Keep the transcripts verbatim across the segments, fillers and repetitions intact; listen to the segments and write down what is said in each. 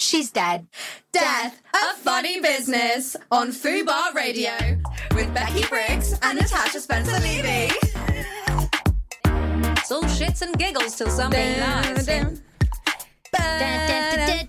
she's dead. Death, a funny business on Fubar Radio with Becky Briggs and Natasha Spencer-Levy. It's all shits and giggles till somebody lies. Hi.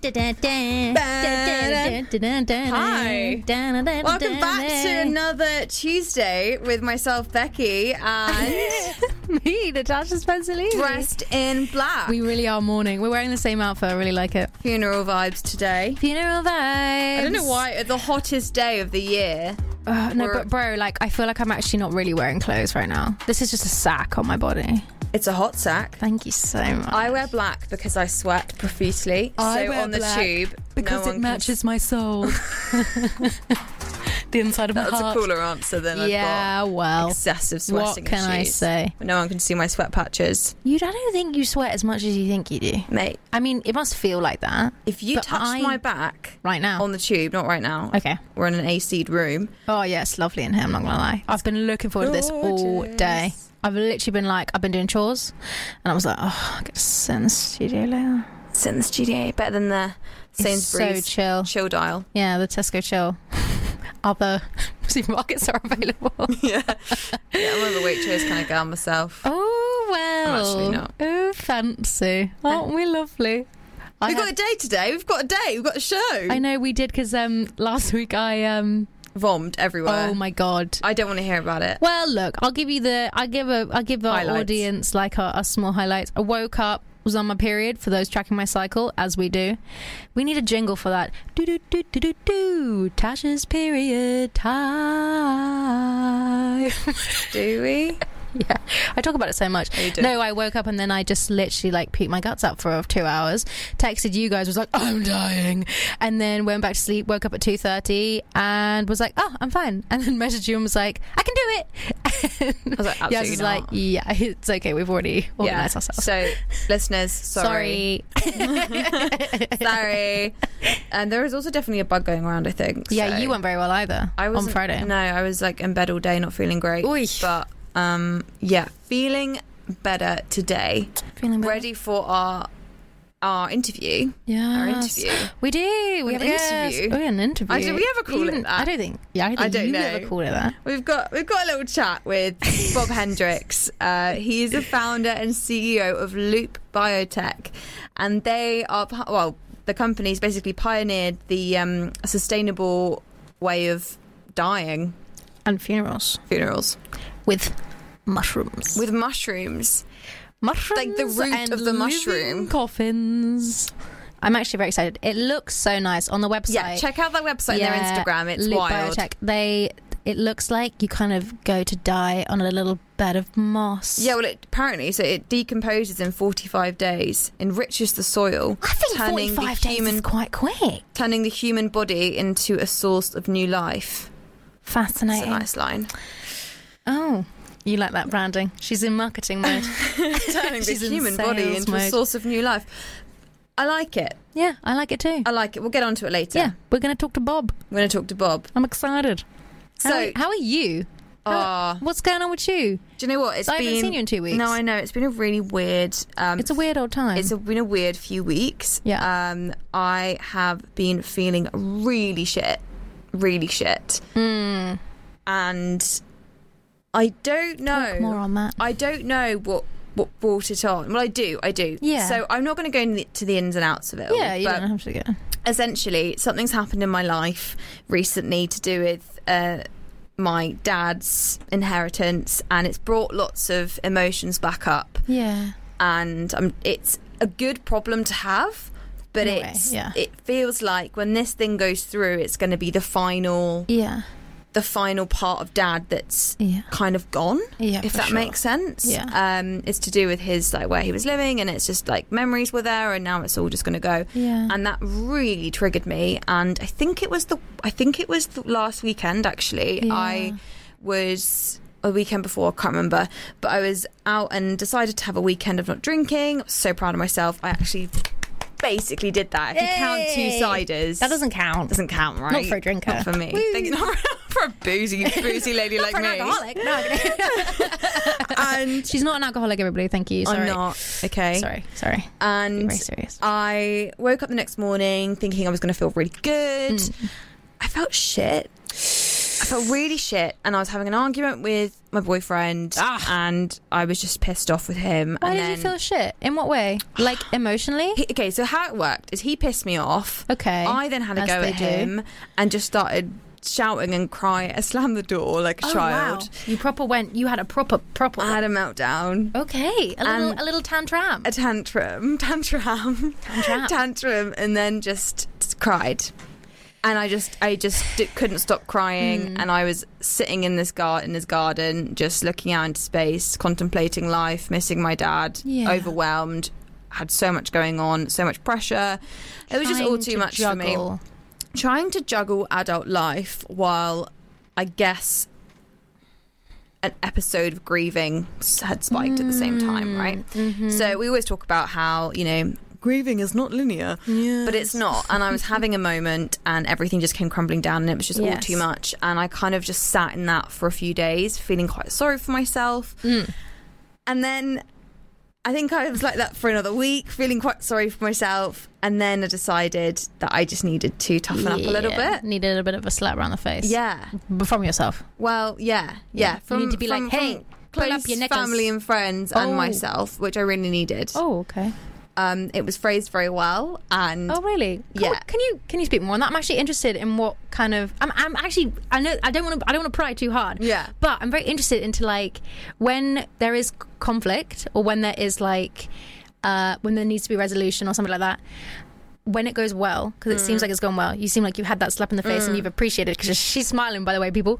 Welcome back to another Tuesday with myself, Becky, and me, Natasha Spencer-Levy. Dressed in black. We really are mourning. We're wearing the same outfit. I really like it. Funeral vibes today. Funeral vibes. I don't know why, at the hottest day of the year. Uh, no, but bro, like, I feel like I'm actually not really wearing clothes right now. This is just a sack on my body. It's a hot sack. Thank you so much. I wear black because I sweat profusely. I so wear on the black tube, because no it matches can... my soul. The inside of my That's heart. That's a cooler answer than I've yeah, got well, excessive sweating what can issues. I say? No one can see my sweat patches. You, I don't think you sweat as much as you think you do, mate. I mean, it must feel like that. If you touched I... my back right now on the tube, not right now. Okay, we're in an A C'd room. Oh yeah, it's lovely in here. I'm not gonna lie. I've been looking forward Gorgeous. to this all day. I've literally been like, I've been doing chores, and I was like, oh, I get to sit in the studio later. Sit in the studio, better than the Sainsbury's so chill. chill dial. Yeah, the Tesco chill. Other supermarkets are available. yeah. yeah, I'm one of the Waitrose kind of girl myself. Oh, well. I'm actually not. Oh, fancy. Aren't we lovely? I We've had... got a day today. We've got a day. We've got a show. I know we did, because um, last week I... Um, Vommed everywhere. Oh my god! I don't want to hear about it. Well, look, I'll give you the. I'll give a. I'll give our highlights. Audience like a, a small highlights. I woke up, was on my period. For those tracking my cycle, as we do, we need a jingle for that. Do do do do do do. Tasha's period time. Do we? Yeah, I talk about it so much. Oh, no, I woke up and then I just literally like peed my guts out for two hours. Texted you guys, was like, I'm dying, and then went back to sleep. Woke up at two thirty and was like, oh, I'm fine. And then messaged you and was like, I can do it. I was like, absolutely yeah, I was not. like, yeah, it's okay. We've already organised yeah. ourselves. So, listeners, sorry, sorry, sorry. And there is also definitely a bug going around, I think. Yeah, so. you weren't very well either. I was on Friday. No, I was like in bed all day, not feeling great. Oy. But. Um, yeah, feeling better today. Feeling better. Ready for our our interview. Yeah, our interview. We do. We have an interview. Oh, yeah, an interview. Oh, did we ever call Even, it that? I don't think. Yeah, I don't, I don't you know. ever called it that. We've got we've got a little chat with Bob Hendricks. Uh, he is the founder and C E O of Loop Biotech, and they are well. The company's basically pioneered the um, sustainable way of dying and funerals. Funerals. With mushrooms. With mushrooms. Mushrooms. Like the root and of the mushroom. Coffins. I'm actually very excited. It looks so nice on the website. Yeah, check out their website yeah, and their Instagram. It's Loop wild. Biotech. They, it looks like you kind of go to die on a little bed of moss. Yeah, well, it, apparently, so it decomposes in forty-five days, enriches the soil. I think turning forty-five the days human, is quite quick. Turning the human body into a source of new life. Fascinating. That's a nice line. Oh, you like that branding? She's in marketing mode. Turning the human body into mode. a source of new life. I like it. Yeah, I like it too. I like it. We'll get onto it later. Yeah, we're going to talk to Bob. We're going to talk to Bob. I'm excited. So, how are, how are you? How, uh, what's going on with you? Do you know what? It's I been, haven't seen you in two weeks. No, I know. It's been a really weird... Um, it's a weird old time. It's a, been a weird few weeks. Yeah. Um, I have been feeling really shit. Really shit. Mm. And I don't know. Talk more on that. I don't know what, what brought it on. Well, I do. I do. Yeah. So I'm not going to go into the ins and outs of it all. Yeah, you but don't have to go. Essentially, something's happened in my life recently to do with... Uh, my dad's inheritance, and it's brought lots of emotions back up. Yeah. And um, it's a good problem to have, but In a it's way, yeah. it feels like when this thing goes through, it's going to be the final yeah the final part of dad that's yeah. kind of gone, yeah, if that sure. makes sense. Yeah. Um, it's to do with his like where he was living, and it's just like memories were there, and now it's all just going to go. Yeah. And that really triggered me. And I think it was the I think it was the last weekend actually. Yeah. I was a weekend before, I can't remember, but I was out and decided to have a weekend of not drinking. I was so proud of myself. I actually basically did that. If you count two ciders, that doesn't count. Doesn't count, right? Not for a drinker. Not for me. Thank you. Not for a boozy, boozy lady like for me. An alcoholic. No, And she's not an alcoholic, everybody. Thank you. Sorry. I'm not. Okay. Sorry. Sorry. And very serious. I woke up the next morning thinking I was going to feel really good. Mm. I felt shit. I felt really shit, and I was having an argument with my boyfriend, ah. and I was just pissed off with him. Why and did then, you feel shit? In what way? Like emotionally? He, okay, so how it worked is he pissed me off. Okay. I then had a As go they at do. him and just started shouting and crying. I slammed the door like a oh, child. Wow. You proper went. You had a proper proper. I had a meltdown. Okay, a little And a little tantrum. A tantrum, tantrum, Tantrum. tantrum, and then just cried. And I just, I just d- couldn't stop crying. Mm. And I was sitting in this gar- in this garden, just looking out into space, contemplating life, missing my dad, yeah. overwhelmed, had so much going on, so much pressure. It was just all too much juggle. for me. Trying to juggle adult life while, I guess, an episode of grieving had spiked mm. at the same time, right? Mm-hmm. So we always talk about how, you know, grieving is not linear, yes. but it's not. And I was having a moment and everything just came crumbling down and it was just yes. all too much. And I kind of just sat in that for a few days, feeling quite sorry for myself. Mm. And then I think I was like that for another week, feeling quite sorry for myself. And then I decided that I just needed to toughen yeah. up a little bit. Needed a bit of a slap around the face. Yeah. From yourself. Well, yeah. Yeah. yeah. From, you need to be from, like, hey, pull up your knickers. Family and friends oh. and myself, which I really needed. Oh, okay. Um, it was phrased very well, and oh really? Yeah. Cool. Can you can you speak more on that? I'm actually interested in what kind of. I'm I'm actually I know I don't want to I don't want to pry too hard. Yeah. But I'm very interested into like when there is conflict or when there is like uh, when there needs to be resolution or something like that. When it goes well, because it mm. seems like it's gone well. You seem like you've had that slap in the face mm. and you've appreciated it because she's smiling, by the way, people.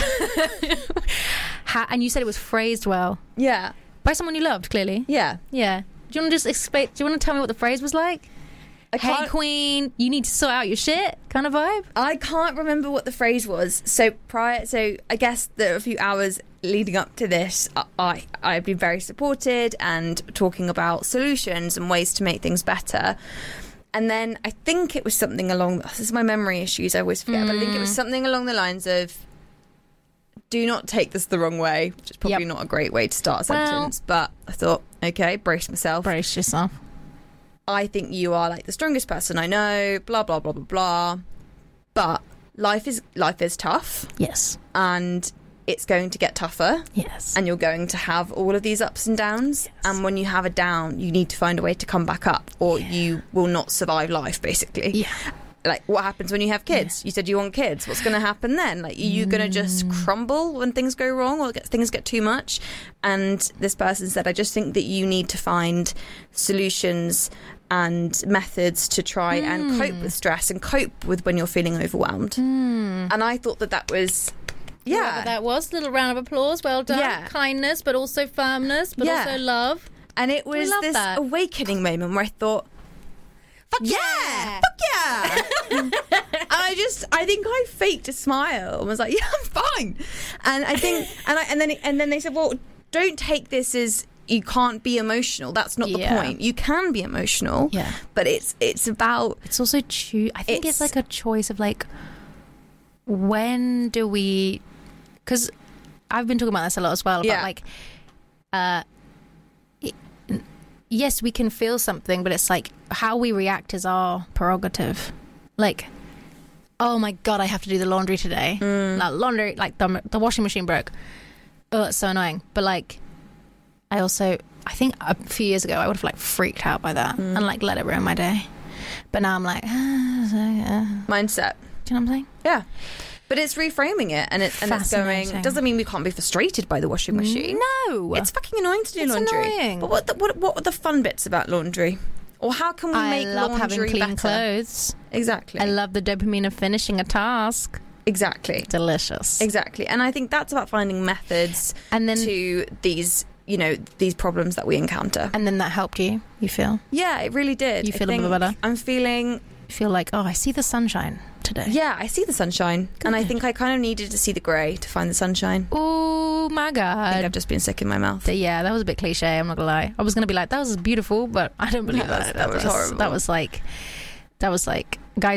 How, and you said it was phrased well. Yeah. By someone you loved, clearly. Yeah. Yeah. Do you want to just explain? Do you want to tell me what the phrase was like? Hey, queen, you need to sort out your shit, kind of vibe. I can't remember what the phrase was. So prior, so I guess there were a few hours leading up to this. I I've been very supported and talking about solutions and ways to make things better. And then I think it was something along. This is my memory issues. I always forget, mm. but I think it was something along the lines of, do not take this the wrong way, which is probably yep. not a great way to start a well, sentence. But I thought, okay, brace myself. Brace yourself. I think you are like the strongest person I know, blah, blah, blah, blah, blah. But life is life is tough. Yes. And it's going to get tougher. Yes. And you're going to have all of these ups and downs. Yes. And when you have a down, you need to find a way to come back up or yeah. you will not survive life, basically. Yeah. Like, what happens when you have kids? Yeah. You said you want kids. What's going to happen then? Like, are you mm. going to just crumble when things go wrong or get, things get too much? And this person said, I just think that you need to find solutions and methods to try mm. and cope with stress and cope with when you're feeling overwhelmed. Mm. And I thought that that was... Yeah. Whatever that was. Little round of applause. Well done. Yeah. Kindness, but also firmness, but yeah. also love. And it was this that. awakening moment where I thought, Fuck yeah! yeah! Fuck yeah! And I just, I think I faked a smile and was like, yeah, I'm fine. And I think, and I, and then, and then they said, well, don't take this as you can't be emotional. That's not yeah. the point. You can be emotional. Yeah. But it's, it's about. It's also true. I think it's, it's like a choice of like, when do we, because I've been talking about this a lot as well. About yeah. like, uh, yes, we can feel something, but it's like how we react is our prerogative. Like, oh my God, I have to do the laundry today. Mm. Like laundry, like the, the washing machine broke. Oh, it's so annoying. But like, I also, I think a few years ago, I would have like freaked out by that mm. and like let it ruin my day. But now I'm like, ah, mindset. Do you know what I'm saying? Yeah. But it's reframing it, and, it, and it's going. Doesn't mean we can't be frustrated by the washing machine. No, it's fucking annoying to do it's laundry. Annoying. But what, the, what what are the fun bits about laundry? Or how can we I make love laundry having clean better? clothes. Exactly. I love the dopamine of finishing a task. Exactly. Delicious. Exactly. And I think that's about finding methods and then, to these, you know, these problems that we encounter. And then that helped you. You feel? Yeah, it really did. You feel I a bit better. I'm feeling. Feel like, oh, I see the sunshine today. Yeah, I see the sunshine. Good. And I think I kind of needed to see the grey to find the sunshine. Oh my God. I think I've just been sick in my mouth. Yeah, that was a bit cliche, I'm not gonna lie. I was gonna be like, that was beautiful, but I don't believe no, that. That was, that was horrible. That was like, that was like, guys,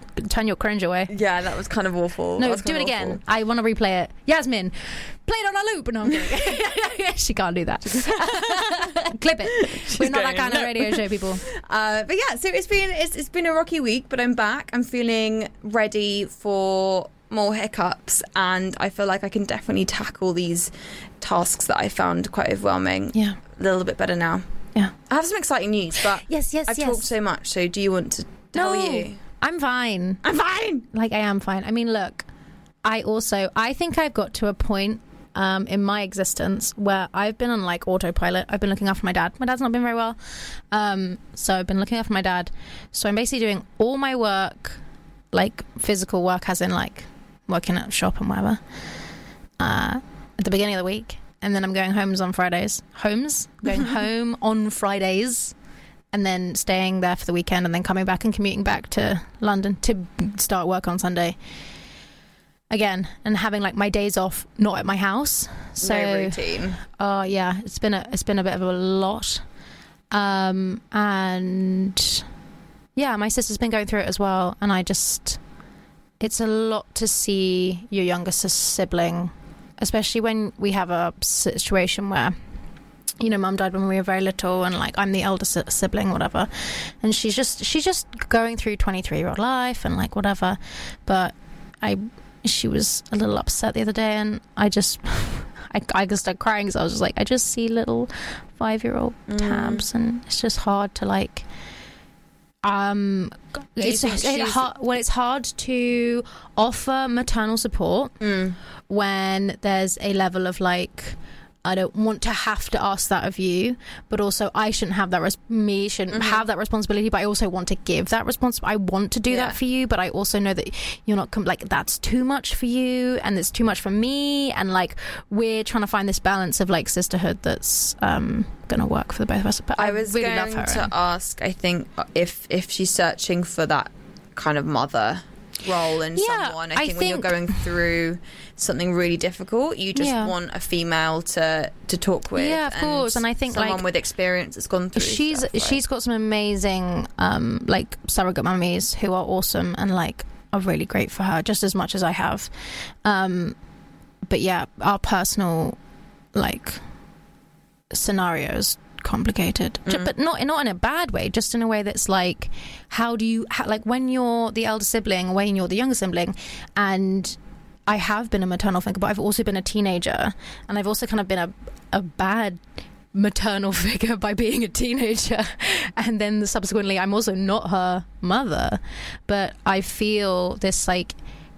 turn your cringe away. Yeah, that was kind of awful. No, do it again. Awful. I want to replay it. Yasmin, play it on a loop. No, I'm kidding. She can't do that. Clip it. She's We're not that kind no. of radio show, people. Uh, but yeah, so it's been it's, it's been a rocky week, but I'm back. I'm feeling ready for more hiccups, and I feel like I can definitely tackle these tasks that I found quite overwhelming. Yeah, a little bit better now. Yeah, I have some exciting news, but yes, yes, I've yes. talked so much. So, do you want to? No, how are you? I'm fine. I'm fine. Like I am fine. I mean, look, I also I think I've got to a point um, in my existence where I've been on like autopilot. I've been looking after my dad. My dad's not been very well, um, so I've been looking after my dad. So I'm basically doing all my work, like physical work, as in like working at a shop and whatever, uh, at the beginning of the week. And then I'm going homes on Fridays. Homes? Going home on Fridays. And then staying there for the weekend. And then coming back and commuting back to London to start work on Sunday. Again. And having like my days off not at my house. So, no routine. Oh, uh, yeah. It's been, a, it's been a bit of a lot. Um, and yeah, my sister's been going through it as well. And I just... It's a lot to see your younger sibling, especially when we have a situation where, you know, mum died when we were very little, and like I'm the elder sibling, whatever, and she's just she's just going through twenty-three year old life and like whatever. But I, she was a little upset the other day, and I just, I I just started crying because I was just like, I just see little five year old mm. tabs, and it's just hard to like. Um, it's, it's hard. Well, it's hard to offer maternal support mm. when there's a level of like, I don't want to have to ask that of you, but also I shouldn't have that. Res- me shouldn't mm-hmm. have that responsibility, but I also want to give that responsibility. I want to do yeah. that for you, but I also know that you're not com- like that's too much for you, and it's too much for me, and like we're trying to find this balance of like sisterhood that's um gonna work for the both of us. But I, I was really going love her to and- ask. I think if if she's searching for that kind of mother role in yeah, someone, I, I think, think when you're going through something really difficult, you just yeah. want a female to to talk with. Yeah, of and course. And I think someone like, with experience that's gone through. She's stuff, right? she's got some amazing um, like surrogate mummies who are awesome and like are really great for her, just as much as I have. Um, but yeah, our personal like scenarios complicated, mm. but not not in a bad way, just in a way that's like, how do you how, like when you're the elder sibling or when you're the younger sibling, and I have been a maternal figure, but I've also been a teenager, and I've also kind of been a a bad maternal figure by being a teenager, and then subsequently I'm also not her mother, but I feel this like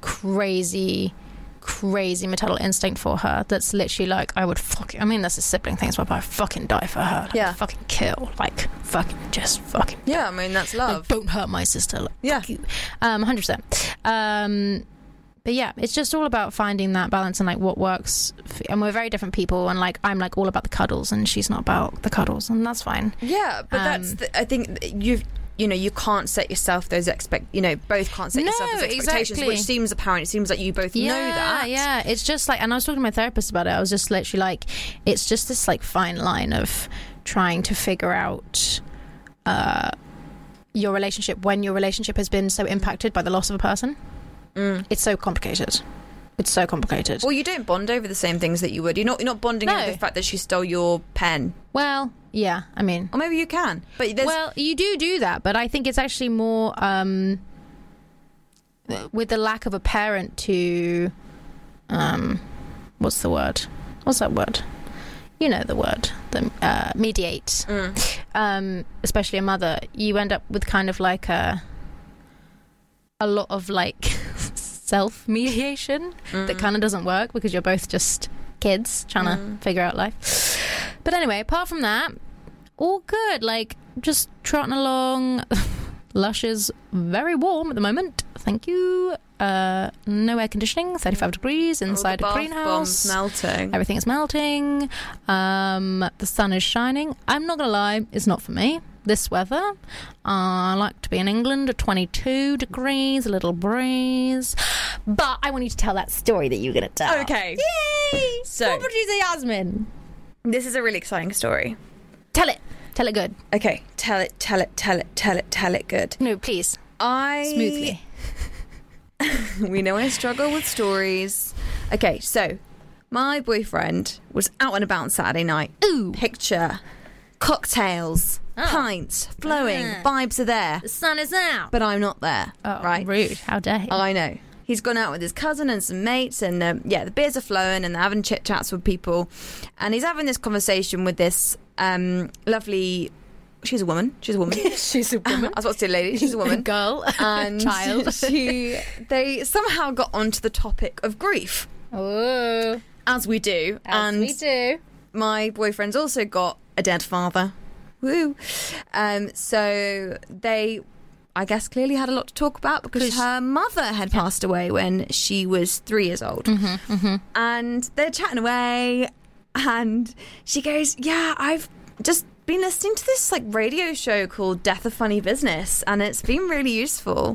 crazy crazy maternal instinct for her that's literally like I would fucking I mean that's a sibling thing as well, but I fucking die for her, like, yeah fucking kill, like fucking just fucking yeah I mean that's love, like, don't hurt my sister, like, yeah fuck you. um one hundred percent. um But yeah, it's just all about finding that balance and like what works for, and we're very different people, and like I'm like all about the cuddles and she's not about the cuddles, and that's fine. Yeah, but um, that's the, I think you've you know you can't set yourself those expect you know both can't set no, yourself those expectations, exactly. which seems apparent. It seems like you both yeah, know that. Yeah, it's just like, and I was talking to my therapist about it. I was just literally like, it's just this like fine line of trying to figure out uh, your relationship when your relationship has been so impacted by the loss of a person. Mm. It's so complicated. It's so complicated. Well, you don't bond over the same things that you would. You're not. You're not bonding no. over the fact that she stole your pen. Well, yeah. I mean, or maybe you can. But there's... well, you do do that. But I think it's actually more um, with the lack of a parent to, um, what's the word? What's that word? You know the word. The uh, mediate. Mm. Um, especially a mother. You end up with kind of like a. a lot of like self-mediation mm. that kind of doesn't work because you're both just kids trying mm. to figure out life. But anyway, apart from that, all good. Like just trotting along. Lush is very warm at the moment, thank you. Uh, no air conditioning, thirty-five degrees inside oh, a greenhouse. Melting. Everything is melting. Um, the sun is shining. I'm not gonna lie, it's not for me. This weather, uh, I like to be in England at twenty-two degrees, a little breeze. But I want you to tell that story that you're going to tell. Okay. Yay! So, What producer Yasmin? This is a really exciting story. Tell it. Tell it good. Okay. Tell it, tell it, tell it, tell it, tell it good. No, please. I... Smoothly. We know I struggle with stories. Okay, so my boyfriend was out and about on Saturday night. Ooh. Picture, cocktails, oh. pints, flowing, uh. vibes are there. The sun is out. But I'm not there. Oh, right? Rude. How dare he? I know. He's gone out with his cousin and some mates, and um, yeah, the beers are flowing, and they're having chit chats with people, and he's having this conversation with this um, lovely. She's a woman. She's a woman. She's a woman. I was about to say lady. She's a woman, a girl, and child. She. They somehow got onto the topic of grief. Oh, as we do, as and we do. My boyfriend's also got a dead father. Woo! Um, so they. I guess clearly had a lot to talk about because her mother had passed away when she was three years old. Mm-hmm, mm-hmm. And they're chatting away, and she goes, yeah, I've just been listening to this like radio show called Death of Funny Business, and it's been really useful.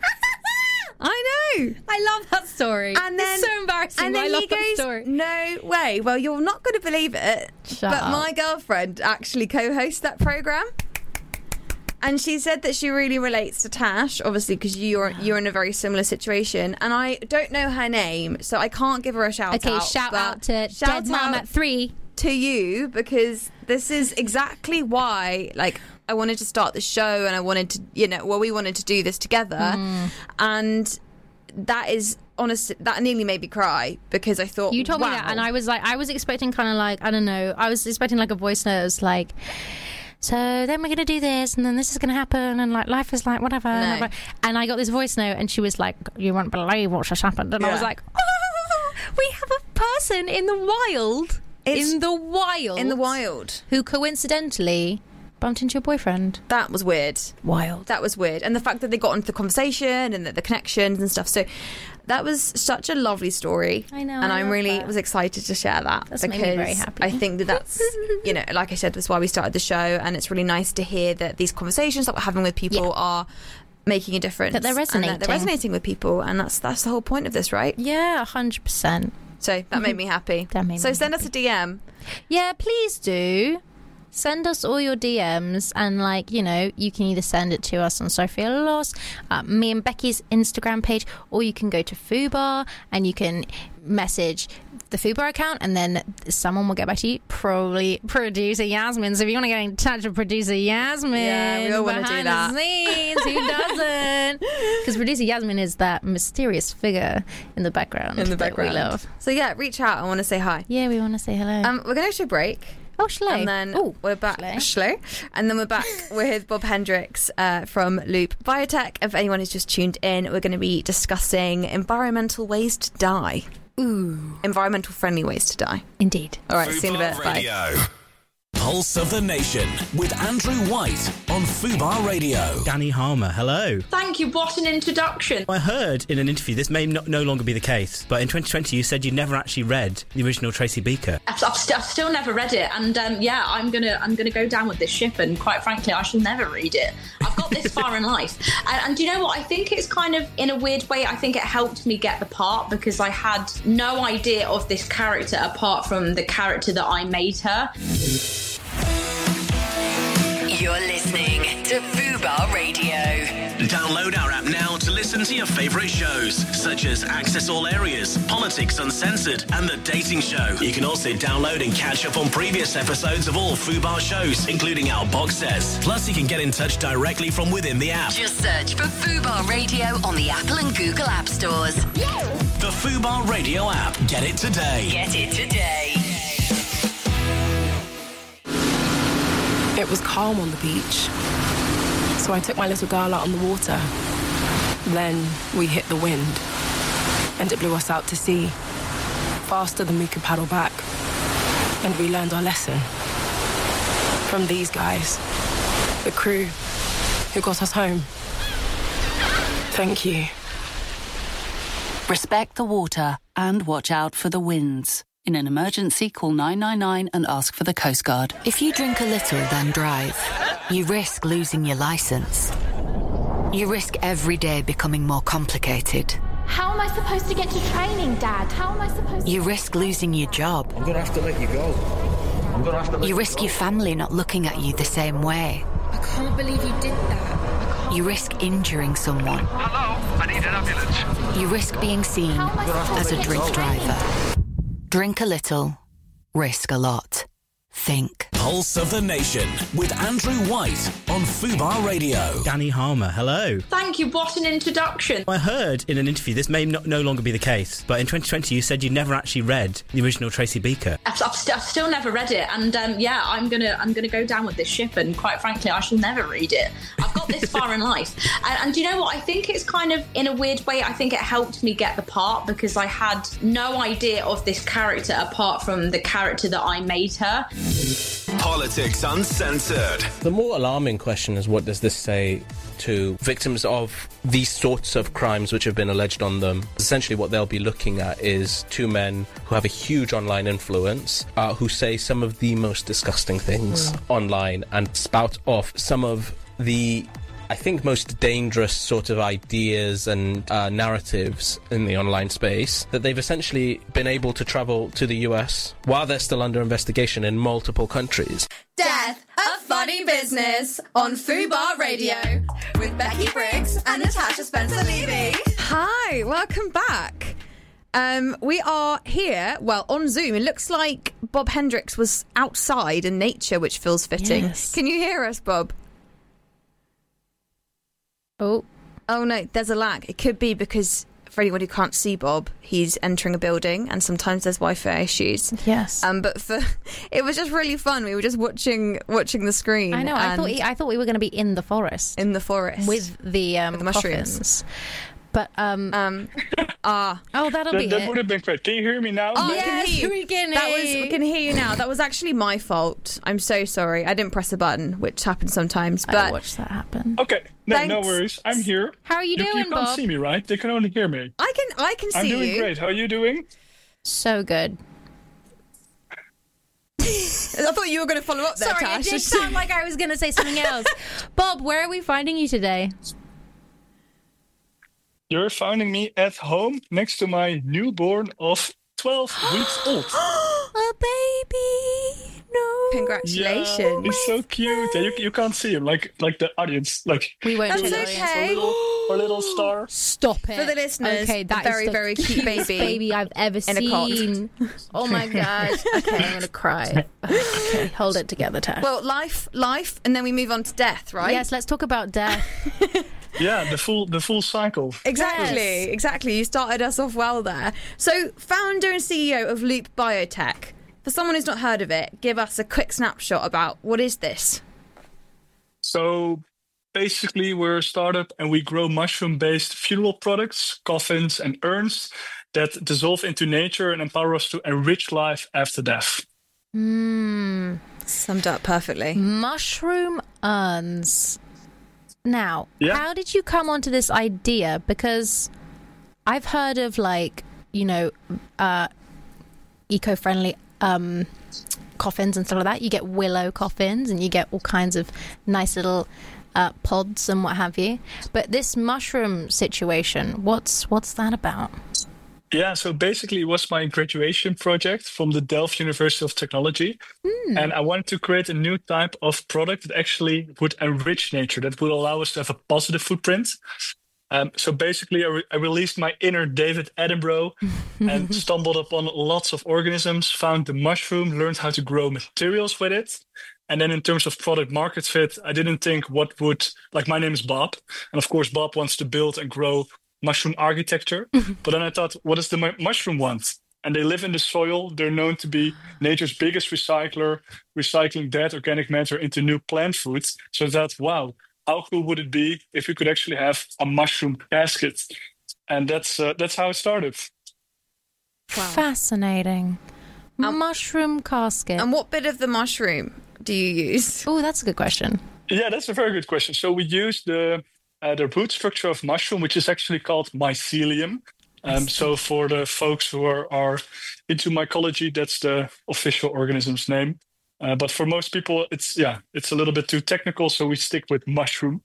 I know. I love that story. And then, it's so embarrassing. And then I love he goes, that story. no way. Well, you're not going to believe it. Shut but up. My girlfriend actually co-hosts that programme. And she said that she really relates to Tash, obviously, because you're you're in a very similar situation. And I don't know her name, so I can't give her a shout okay, out. Okay, shout out to shout Dead Mum at Three. To you, because this is exactly why, like, I wanted to start the show, and I wanted to, you know, well, we wanted to do this together. Mm. And that is, honestly, that nearly made me cry, because I thought, you told wow. me that, and I was like, I was expecting kind of like, I don't know, I was expecting like a voice note. It was like, so then we're going to do this, and then this is going to happen, and like life is like whatever. No. And I got this voice note, and she was like, you won't believe what just happened. And yeah. I was like, oh, we have a person in the wild, it's in the wild, in the wild, who coincidentally bumped into your boyfriend. That was weird. Wild. That was weird. And the fact that they got into the conversation and the, the connections and stuff. So that was such a lovely story. I know. And I I'm really that. was excited to share that. That's because made me very happy. I think that that's, you know, like I said, that's why we started the show. And it's really nice to hear that these conversations that we're having with people yeah. are making a difference. That they're resonating. And that they're resonating with people. And that's that's the whole point of this, right? Yeah, one hundred percent. So that made me happy. That made so me send happy. us a D M. Yeah, please do. Send us all your D Ms, and like, you know, you can either send it to us on Sophia Loss, uh, me and Becky's Instagram page, or you can go to Fubar and you can message the Fubar account, and then someone will get back to you. Probably producer Yasmin. So if you want to get in touch with producer Yasmin, yeah, we all want to do that. The scenes, who doesn't? Because producer Yasmin is that mysterious figure in the background. In the background, that we love. So yeah, reach out. I want to say hi. Yeah, we want to say hello. Um, we're going to go to a break. Oh, Schley. And then Ooh, we're back. Schley. And then we're back with Bob Hendricks uh, from Loop Biotech. If anyone who's just tuned in, we're going to be discussing environmental ways to die. Ooh. Environmental friendly ways to die. Indeed. All right, see you in a bit. Radio. Bye. Pulse of the Nation with Andrew White on Fubar Radio. Danny Harmer, hello. Thank you, what an introduction. I heard in an interview, this may not, no longer be the case, but in twenty twenty you said you'd never actually read the original Tracy Beaker. I've, I've, st- I've still never read it, and um, yeah, I'm gonna I'm gonna go down with this ship, and quite frankly, I shall never read it. I've got this far in life, and, and do you know what? I think it's kind of, in a weird way, I think it helped me get the part, because I had no idea of this character apart from the character that I made her. You're listening to Fubar Radio. Download our app now to listen to your favourite shows, such as Access All Areas, Politics Uncensored, and The Dating Show. You can also download and catch up on previous episodes of all Fubar shows, including our box sets. Plus, you can get in touch directly from within the app. Just search for Fubar Radio on the Apple and Google App Stores. The Fubar Radio app. Get it today. Get it today. It was calm on the beach, so I took my little girl out on the water. Then we hit the wind, and it blew us out to sea, faster than we could paddle back. And we learned our lesson from these guys, the crew who got us home. Thank you. Respect the water and watch out for the winds. In an emergency, call nine nine nine and ask for the Coast Guard. If you drink a little, then drive, you risk losing your licence. You risk every day becoming more complicated. How am I supposed to get to training, Dad? How am I supposed to... You risk losing your job. I'm going to have to let you go. I'm going to have to let you you risk go. your family not looking at you the same way. I can't believe you did that. You risk injuring someone. Hello? I I need an ambulance. You risk being seen as a drink driver. Drink a little, risk a lot. Think. Pulse of the Nation with Andrew White on Fubar Radio. Danny Harmer, hello. Thank you. What an introduction. I heard in an interview, this may not, no longer be the case, but in twenty twenty you said you never actually read the original Tracy Beaker. I've, I've, st- I've still never read it, and um, yeah, I'm gonna I'm gonna go down with this ship, and quite frankly, I shall never read it. I've got this far in life, and, and do you know what? I think it's kind of, in a weird way, I think it helped me get the part because I had no idea of this character apart from the character that I made her. Politics Uncensored. The more alarming question is, what does this say to victims of these sorts of crimes which have been alleged on them? Essentially what they'll be looking at is two men who have a huge online influence, uh, who say some of the most disgusting things mm. online and spout off some of the, I think, most dangerous sort of ideas and uh, narratives in the online space, that they've essentially been able to travel to the U S while they're still under investigation in multiple countries. Death, a funny business on Fubar Radio with Becky Briggs and Natasha Spencer-Levy. Hi, welcome back. Um, we are here, well, on Zoom. It looks like Bob Hendricks was outside in nature, which feels fitting. Yes. Can you hear us, Bob? Oh. Oh, no, there's a lag. It could be because, for anyone who can't see Bob, he's entering a building and sometimes there's Wi-Fi issues. Yes. Um, but for it was just really fun. We were just watching watching the screen. I know. I thought he, I thought we were going to be in the forest. In the forest. With the, um, with the mushrooms. Coffins. But, um... um ah. Oh, that'll that, be that it. would have been great. Can you hear me now? Oh, yes, can hear we can that hear was, you. We can hear you now. That was actually my fault. I'm so sorry. I didn't press a button, which happens sometimes. But I watched that happen. Okay. No, Thanks. no worries. I'm here. How are you, you doing, You can't Bob? see me, right? They can only hear me. I can I can see I'm doing you. great. How are you doing? So good. I thought you were going to follow up there, Sorry, Tash. it did sound like I was going to say something else. Bob, where are we finding you today? You're finding me at home next to my newborn of twelve weeks old. A baby. No. Congratulations. Yeah, he's so cute. Yeah, you, you can't see him, like like the audience. Like We won't That's show the okay. audience. a little, a little star. Stop it. For the listeners, okay, that very, is the very cute cutest baby baby I've ever in a cot. seen. Oh my gosh. Okay, I'm going to cry. Okay, hold it together, Tash. Well, life, life, and then we move on to death, right? Yes, let's talk about death. Yeah, the full the full cycle. Exactly, Yes. exactly. You started us off well there. So, founder and C E O of Loop Biotech. For someone who's not heard of it, give us a quick snapshot about what is this? So basically, we're a startup and we grow mushroom-based funeral products, coffins, and urns that dissolve into nature and empower us to enrich life after death. Mmm. Summed up perfectly. Mushroom urns. Now, Yeah. how did you come onto this idea? Because I've heard of, like, you know, uh, eco-friendly um, coffins and stuff like that. You get willow coffins and you get all kinds of nice little uh, pods and what have you. But this mushroom situation, what's what's that about? Yeah, so basically it was my graduation project from the Delft University of Technology. Mm. And I wanted to create a new type of product that actually would enrich nature, that would allow us to have a positive footprint. Um, so basically I, re- I released my inner David Attenborough and stumbled upon lots of organisms, found the mushroom, learned how to grow materials with it. And then in terms of product market fit, I didn't think what would, like my name is Bob. And of course, Bob wants to build and grow mushroom architecture. But then I thought, what does the mu- mushroom want? And they live in the soil. They're known to be nature's biggest recycler, recycling dead organic matter into new plant foods. So I thought, wow, how cool would it be if we could actually have a mushroom basket? And that's uh, that's how it started. Wow. Fascinating. Um, Mushroom casket. And what bit of the mushroom do you use? Oh, that's a good question. Yeah, that's a very good question. So we use the uh, the root structure of mushroom, which is actually called mycelium. Um, so for the folks who are, are into mycology, that's the official organism's name. Uh, but for most people, it's yeah, it's a little bit too technical, so we stick with mushroom.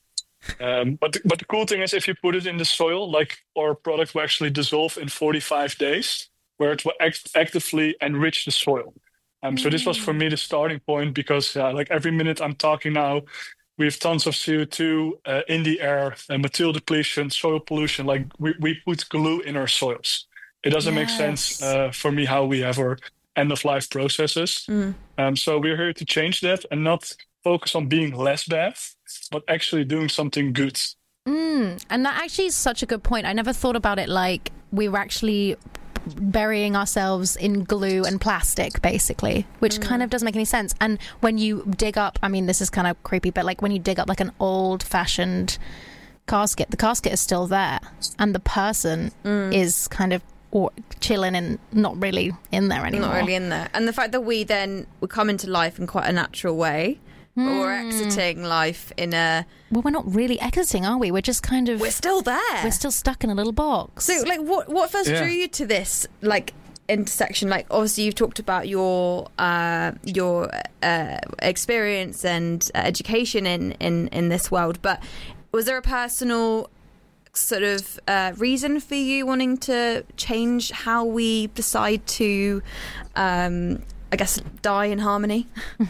Um, but but the cool thing is, if you put it in the soil, like our product will actually dissolve in forty-five days, where it will act- actively enrich the soil. Um, so this was for me the starting point because, uh, like every minute I'm talking now, we have tons of C O two uh, in the air, uh, material depletion, soil pollution. Like we, we put glue in our soils. It doesn't yes. make sense uh, for me how we have our end of life processes. Mm. Um, so we're here to change that and not focus on being less bad, but actually doing something good. Mm. And that actually is such a good point. I never thought about it like we were actually burying ourselves in glue and plastic, basically, which mm. kind of doesn't make any sense. And when you dig up, I mean, this is kind of creepy, but like when you dig up like an old-fashioned casket, the casket is still there, and the person mm. is kind of or chilling and not really in there anymore. Not really in there. And the fact that we then we come into life in quite a natural way, mm. but we're exiting life in a... Well, we're not really exiting, are we? We're just kind of... We're still there. We're still stuck in a little box. So, like, what, what first yeah. drew you to this, like, intersection? Like, obviously you've talked about your uh, your uh, experience and uh, education in, in, in this world, but was there a personal sort of uh, reason for you wanting to change how we decide to, um, I guess, die in harmony?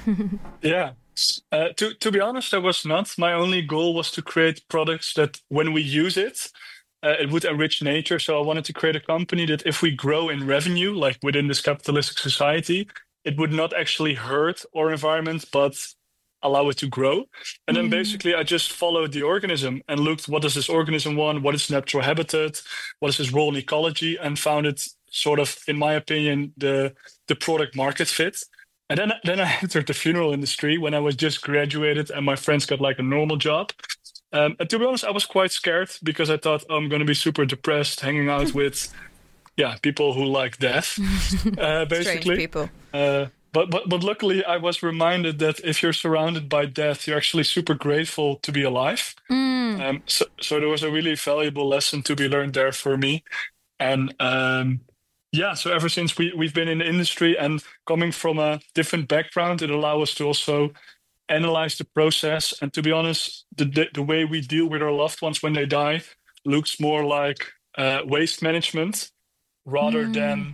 Yeah. Uh, to to be honest, that was not. My only goal was to create products that when we use it, uh, it would enrich nature. So I wanted to create a company that if we grow in revenue, like within this capitalistic society, it would not actually hurt our environment, but allow it to grow. And then mm. basically I just followed the organism and looked, what does this organism want? What is natural habitat? What is its role in ecology? And found it sort of, in my opinion, the the product market fit. And then, then I entered the funeral industry when I was just graduated and my friends got like a normal job. Um, and to be honest, I was quite scared because I thought, oh, I'm going to be super depressed hanging out with yeah, people who like death, uh, basically. Strange people. Uh, But, but but luckily, I was reminded that if you're surrounded by death, you're actually super grateful to be alive. Mm. Um, so, so there was a really valuable lesson to be learned there for me. And um, yeah, so ever since we, we've been in the industry and coming from a different background, it allows us to also analyze the process. And to be honest, the, the, the way we deal with our loved ones when they die looks more like uh, waste management rather mm. than...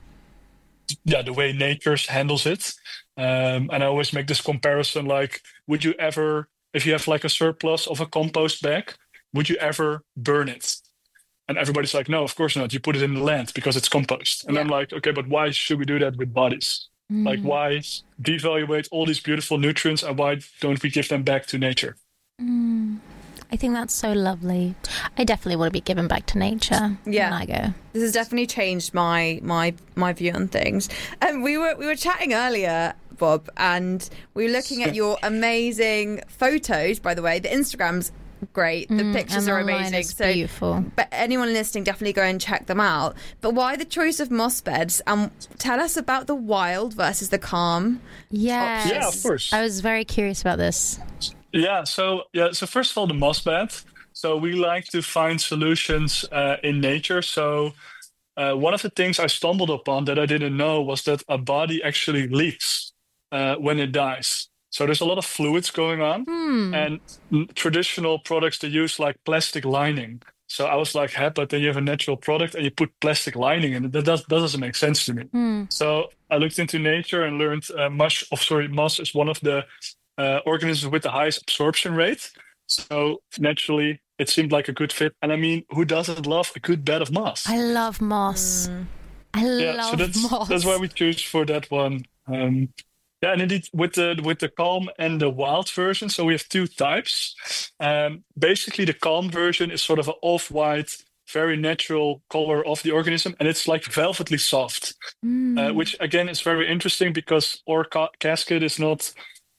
yeah, the way nature handles it. Um, and I always make this comparison, like, would you ever, if you have like a surplus of a compost bag, would you ever burn it? And everybody's like, no, of course not. You put it in the land because it's compost. And yeah. I'm like, okay, but why should we do that with bodies? Mm. Like, why devaluate all these beautiful nutrients and why don't we give them back to nature? Mm. I think that's so lovely. I definitely want to be given back to nature. Yeah, when I go. This has definitely changed my my my view on things. And um, we were we were chatting earlier, Bob, and we were looking at your amazing photos. By the way, the Instagram's great. The mm, pictures are amazing. Is so beautiful. But anyone listening, definitely go and check them out. But why the choice of moss beds? And um, tell us about the wild versus the calm. Yes. Yeah, of course. I was very curious about this. Yeah, so yeah, so first of all, the moss bed. So we like to find solutions uh, in nature. So uh, one of the things I stumbled upon that I didn't know was that a body actually leaks uh, when it dies. So there's a lot of fluids going on, hmm. and traditional products they use like plastic lining. So I was like, hey, but then you have a natural product and you put plastic lining in it. That, does, that doesn't make sense to me. Hmm. So I looked into nature and learned uh, mush. Oh, sorry, moss is one of the Uh, organisms with the highest absorption rate. So naturally, it seemed like a good fit. And I mean, who doesn't love a good bed of moss? I love moss. Mm. I yeah, love so that's, moss. That's why we choose for that one. Um, yeah, and indeed, with the with the calm and the wild version, so we have two types. Um, basically, the calm version is sort of an off-white, very natural color of the organism, and it's like velvetly soft, mm. uh, which again is very interesting because our ca- casket is not...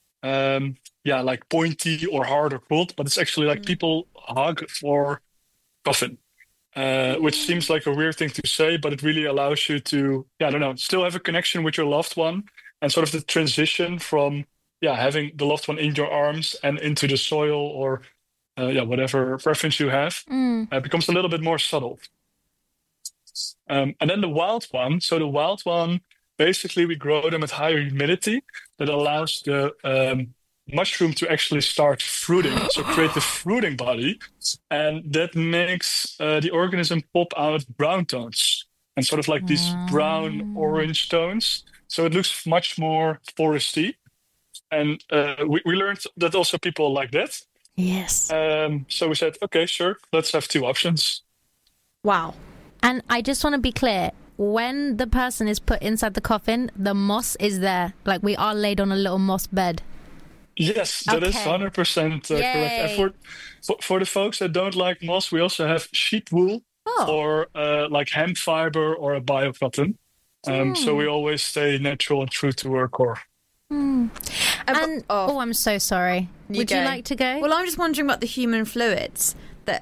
Um, yeah, like pointy or hard or cold, but it's actually like mm. people hug or coffin, uh, which seems like a weird thing to say, but it really allows you to, yeah, I don't know, still have a connection with your loved one and sort of the transition from, yeah, having the loved one in your arms and into the soil or, uh, yeah, whatever preference you have, mm. uh, becomes a little bit more subtle. Um, and then the wild one, so the wild one, basically, we grow them at higher humidity that allows the um, mushroom to actually start fruiting, so create the fruiting body. And that makes uh, the organism pop out brown tones and sort of like these mm. brown orange tones. So it looks much more foresty. And uh, we, we learned that also people like that. Yes. Um, so we said, okay, sure, let's have two options. Wow. And I just want to be clear. When the person is put inside the coffin, the moss is there. Like, we are laid on a little moss bed. Yes, that okay. is one hundred percent uh, correct. And for, for, for the folks that don't like moss, we also have sheep wool oh. or uh, like hemp fiber or a biocotton. Um, mm. So we always stay natural and true to our core. Mm. And oh. oh, I'm so sorry. You Would go. you like to go? Well, I'm just wondering about the human fluids. That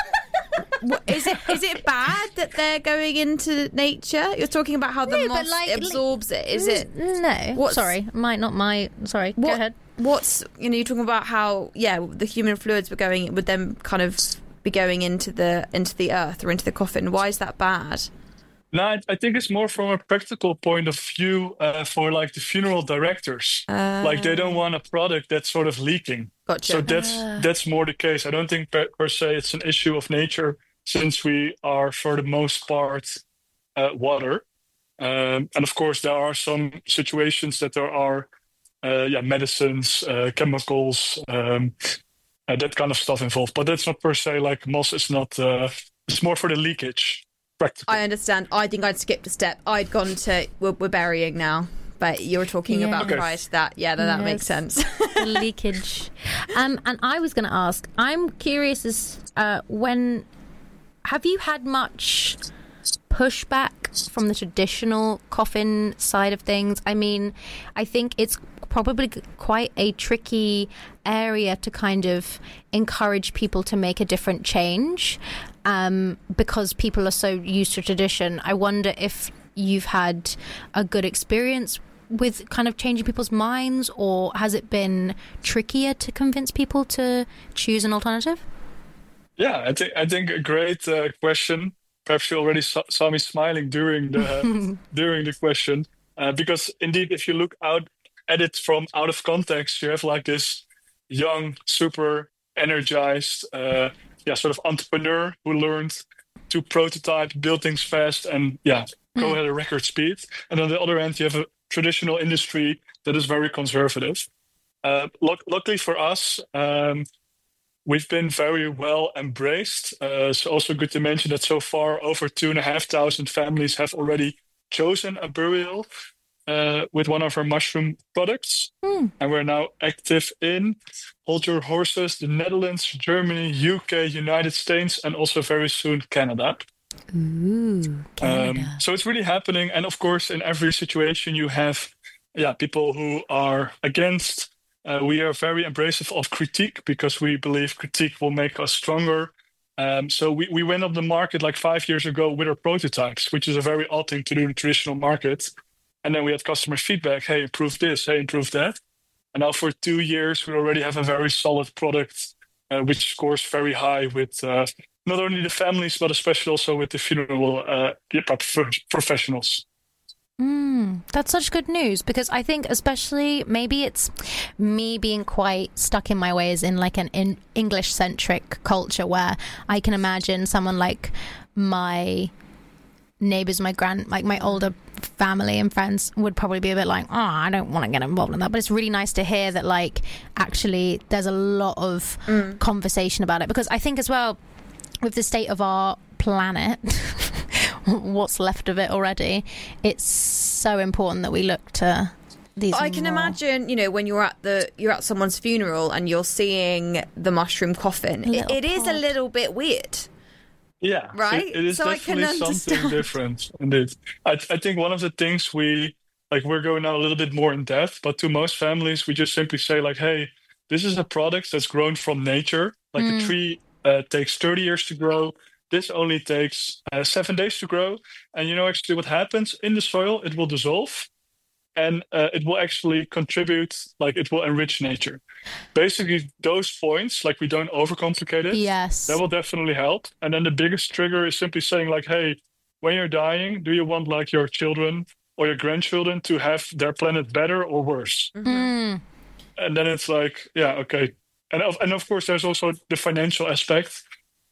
what, is it? Is it bad that they're going into nature? You're talking about how the no, moss like, absorbs it. Is it? No. What's, sorry, might not my. Sorry. What, go ahead. What's you know? You're talking about how yeah, the human fluids were going would then kind of be going into the into the earth or into the coffin. Why is that bad? No, I, I think it's more from a practical point of view uh, for like the funeral directors. Uh, like they don't want a product that's sort of leaking. Gotcha. So that's uh. that's more the case. I don't think per, per se it's an issue of nature, since we are for the most part uh, water. Um, and of course, there are some situations that there are uh, yeah medicines, uh, chemicals, um, uh, that kind of stuff involved. But that's not per se like moss is not. Uh, it's more for the leakage. Practical. I understand. I think I'd skipped a step. I'd gone to we're, we're burying now, but you were talking yeah. about okay. prior to that. Yeah, that, yes. that makes sense. Leakage. Um, and I was going to ask. I'm curious as uh, when have you had much pushback from the traditional coffin side of things? I mean, I think it's probably quite a tricky area to kind of encourage people to make a different change um, because people are so used to tradition. I wonder if you've had a good experience with kind of changing people's minds, or has it been trickier to convince people to choose an alternative? Yeah, I think I think a great uh, question. Perhaps you already saw, saw me smiling during the during the question, uh, because indeed, if you look out at it from out of context, you have like this young, super energized, uh, yeah, sort of entrepreneur who learned to prototype, build things fast, and yeah, go at a record speed. And on the other hand, you have a traditional industry that is very conservative. Uh, luck- luckily for us, um, we've been very well embraced. Uh, it's also good to mention that so far, over two and a half thousand families have already chosen a burial uh, with one of our mushroom products. Mm. And we're now active in, hold your horses, the Netherlands, Germany, U K, United States, and also very soon Canada. Ooh, Canada. Um, so it's really happening. And of course, in every situation, you have yeah, people who are against. Uh, we are very embracive of critique because we believe critique will make us stronger. Um, so we, we went on the market like five years ago with our prototypes, which is a very odd thing to do in the traditional market. And then we had customer feedback, hey, improve this, hey, improve that. And now for two years, we already have a very solid product, uh, which scores very high with uh, not only the families, but especially also with the funeral uh, professionals. Mm, that's such good news, because I think especially maybe it's me being quite stuck in my ways in like an in English-centric culture where I can imagine someone like my neighbours, my grand, like my older family and friends would probably be a bit like, oh, I don't want to get involved in that. But it's really nice to hear that like actually there's a lot of mm. conversation about it, because I think as well with the state of our planet, what's left of it already, it's so important that we look to these. I can more. imagine, you know, when you're at the you're at someone's funeral and you're seeing the mushroom coffin, it, it is a little bit weird. Yeah, right. It, it is so definitely I can something understand. different. Indeed, I, I think one of the things we like, we're going now a little bit more in depth, but to most families, we just simply say like, hey, this is a product that's grown from nature. Like mm. a tree uh, takes thirty years to grow. This only takes uh, seven days to grow. And you know actually what happens in the soil? It will dissolve and uh, it will actually contribute, like it will enrich nature. Basically, those points, like we don't overcomplicate it. Yes. That will definitely help. And then the biggest trigger is simply saying like, hey, when you're dying, do you want like your children or your grandchildren to have their planet better or worse? Mm. And then it's like, yeah, okay. And of, and of course, there's also the financial aspect.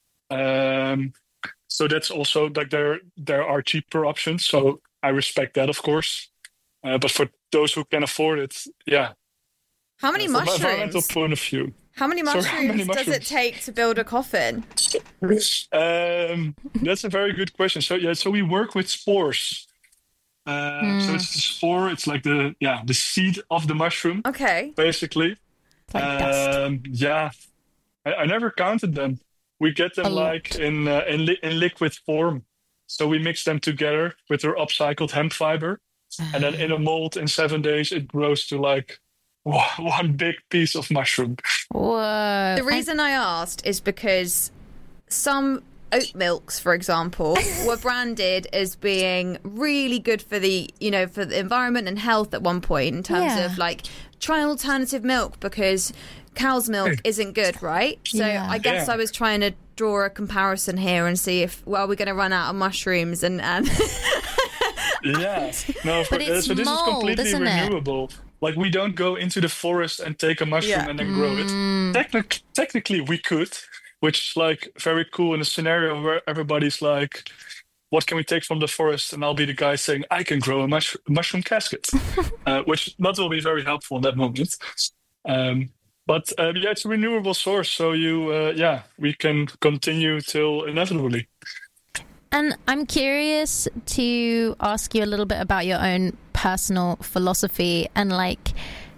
Um, so that's also like there there are cheaper options. So I respect that, of course. Uh, but for those who can afford it, yeah. How many uh, mushrooms? From an environmental point of view. How many mushrooms, Sorry, how many does mushrooms? it take to build a coffin? Um, that's a very good question. So yeah, so we work with spores. Uh, Hmm. So it's the spore. It's like the yeah the seed of the mushroom. Okay. Basically. Like dust. Um, yeah, I, I never counted them. We get them A lot. like in uh, in, li- in liquid form. So we mix them together with our upcycled hemp fiber, and then in a mold in seven days it grows to like wa- one big piece of mushroom. Whoa. The reason I asked is because some oat milks, for example, were branded as being really good for the, you know, for the environment and health at one point in terms Yeah. of like try alternative milk because cow's milk isn't good, right? So Yeah. I guess Yeah. I was trying to draw a comparison here and see if, well, we're going to run out of mushrooms and, and Yeah, no, for, But it's uh, so this mold, is completely isn't it? renewable. Like we don't go into the forest and take a mushroom Yeah. and then grow it. Mm. Technic- technically, we could, which is like very cool in a scenario where everybody's like, "What can we take from the forest?" And I'll be the guy saying, "I can grow a mush- mushroom casket," uh, which that will be very helpful in that moment. Um, but uh, yeah, it's a renewable source, so you uh, yeah we can continue till inevitably. And I'm curious to ask you a little bit about your own personal philosophy and like,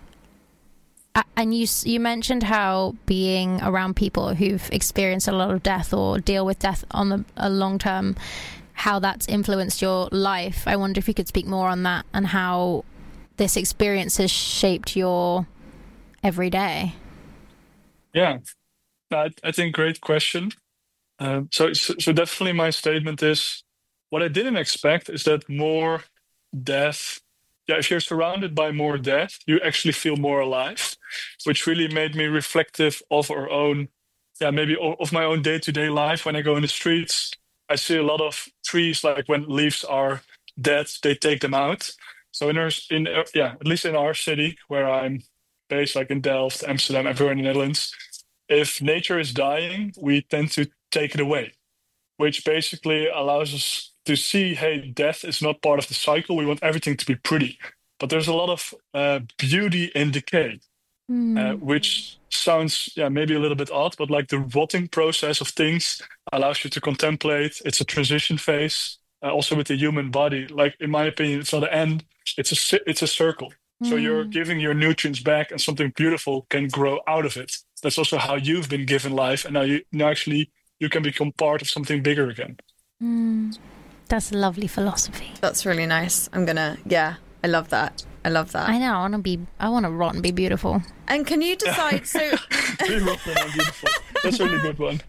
a- and you s- you mentioned how being around people who've experienced a lot of death or deal with death on the a long term, how that's influenced your life. I wonder if you could speak more on that and how this experience has shaped your everyday. Yeah, I, I think great question. Um, so, so, so definitely my statement is what I didn't expect is that more death. Yeah, if you're surrounded by more death, you actually feel more alive, which really made me reflective of our own, yeah, maybe o- of my own day-to-day life. When I go in the streets, I see a lot of trees. Like when leaves are dead, they take them out. So in our, in uh, yeah, at least in our city where I'm based, like in Delft, Amsterdam, everywhere in the Netherlands, if nature is dying, we tend to take it away, which basically allows us to see, hey, death is not part of the cycle. We want everything to be pretty. But there's a lot of uh, beauty in decay, uh, which sounds, yeah, maybe a little bit odd, but like the rotting process of things allows you to contemplate. It's a transition phase. Uh, also with the human body, like in my opinion, it's not an end. It's a ci- it's a circle. So you're giving your nutrients back, and something beautiful can grow out of it. That's also how you've been given life, and now you now actually you can become part of something bigger again. Mm. That's a lovely philosophy. That's really nice. I'm gonna, yeah, I love that. I love that. I know. I want to be. I want to rot and be beautiful. And can you decide? So, Be rotten and beautiful. That's a really good one.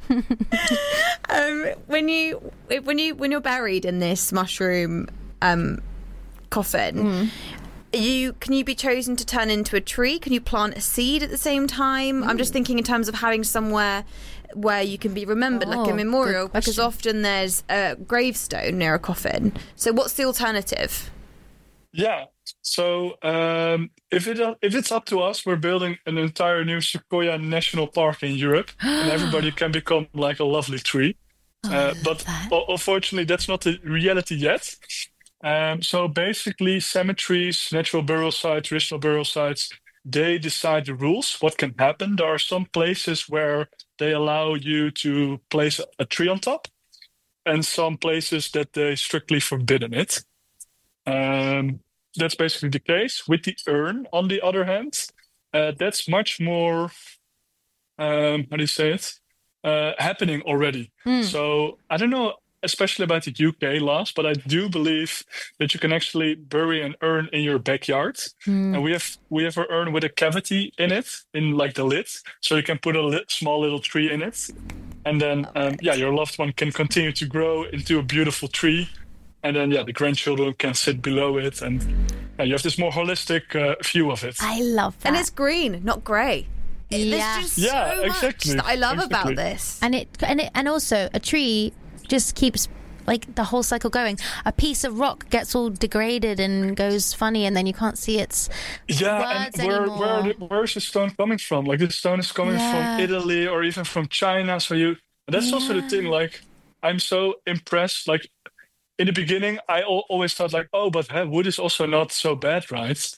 um, when you when you when you're buried in this mushroom um, coffin, Mm. you can you be chosen to turn into a tree? Can you plant a seed at the same time? I'm just thinking in terms of having somewhere where you can be remembered, like Oh, a memorial, good because question. often there's a gravestone near a coffin. So, what's the alternative? Yeah. So um, if it if it's up to us, we're building an entire new Sequoia National Park in Europe, and everybody can become like a lovely tree. Uh, but u- unfortunately, that's not the reality yet. Um, so basically, cemeteries, natural burial sites, traditional burial sites, they decide the rules, what can happen. There are some places where they allow you to place a tree on top, and some places that they strictly forbidden it. Um, that's basically the case. With the urn, on the other hand, uh, that's much more, um, how do you say it, uh, happening already. Mm. So I don't know, especially about the U K laws, but I do believe that you can actually bury an urn in your backyard. Mm. And we have we have an urn with a cavity in it, in like the lid, so you can put a li- small little tree in it, and then um, yeah, your loved one can continue to grow into a beautiful tree. And then, yeah, the grandchildren can sit below it, and yeah, you have this more holistic uh, view of it. I love that. And it's green, not grey. Yeah. There's just Yeah, so exactly, much that I love exactly. about this. and it and it and also a tree just keeps like the whole cycle going. A piece of rock gets all degraded and goes funny, and then you can't see its Yeah, words and where anymore. where the- where's the stone coming from? Like the stone is coming Yeah. from Italy or even from China. So you that's also the thing. Like I'm so impressed. Like in the beginning, I al- always thought like, oh, but hey, wood is also not so bad, right?